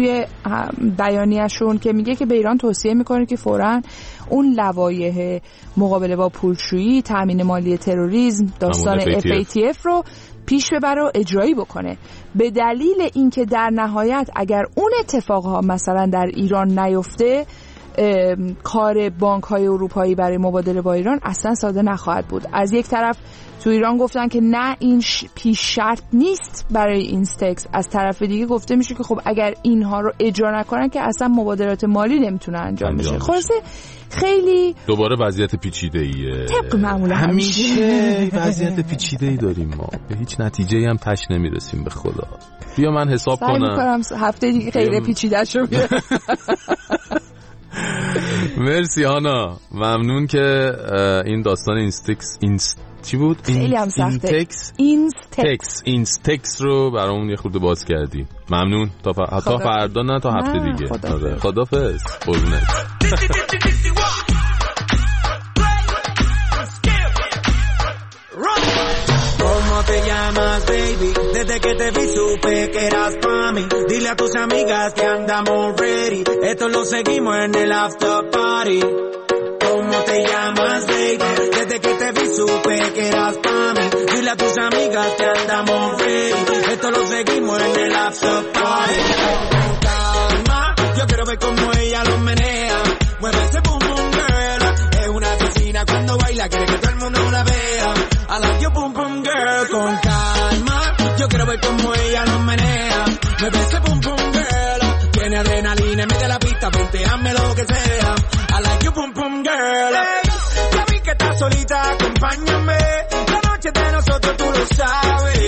توی بیانیه‌شون که میگه که به ایران توصیه میکنه که فوراً اون لوایح مقابله با پولشویی، تامین مالی تروریسم، داستان FATF رو پیش ببره و اجرایی بکنه، به دلیل اینکه در نهایت اگر اون اتفاقها مثلا در ایران نیفته، کار بانک‌های اروپایی برای مبادله با ایران اصلا ساده نخواهد بود. از یک طرف تو ایران گفتن که نه این پیش شرط نیست برای اینستکس، از طرف دیگه گفته میشه که خب اگر اینها رو اجرا نکنن که اصلا مبادلات مالی نمیتونه انجام بشه. خلاصه خیلی دوباره وضعیت پیچیده‌ایه، طبق معمول همیشه وضعیت پیچیده‌ای داریم ما، به هیچ نتیجه‌ای هم تش نمیرسیم به خدا. بیا من حساب کنم هفته دیگه خیلی پیچیده شو. مرسی هانا، ممنون که این داستان چی بود؟ خیلی هم سخته. اینستکس رو برامون یه خورده باز کردی. ممنون. تا فردا نه تا هفته دیگه. خدافظ. قربونت. Te llamas baby, desde que te vi supe que eras pa' mí. Dile a tus amigas que andamos ready, esto lo seguimos en el after party. ¿Cómo te llamas baby? Desde que te vi supe que eras pa' mí. Dile a tus amigas que andamos ready, esto lo seguimos en el after party. Calma, yo quiero ver cómo ella lo menea, mueve ese boom boom girl. Es una asesina cuando baila, quiere que todo el mundo la vea. I like your boom boom girl, con calma. Yo quiero ver cómo ella lo menea. Me ve ese boom boom girl. Tiene adrenalina, mete la pista, hazme lo que sea. I like your boom boom girl. Hey, ya vi que estás solita, acompáñame. La noche de nosotros tú lo sabes.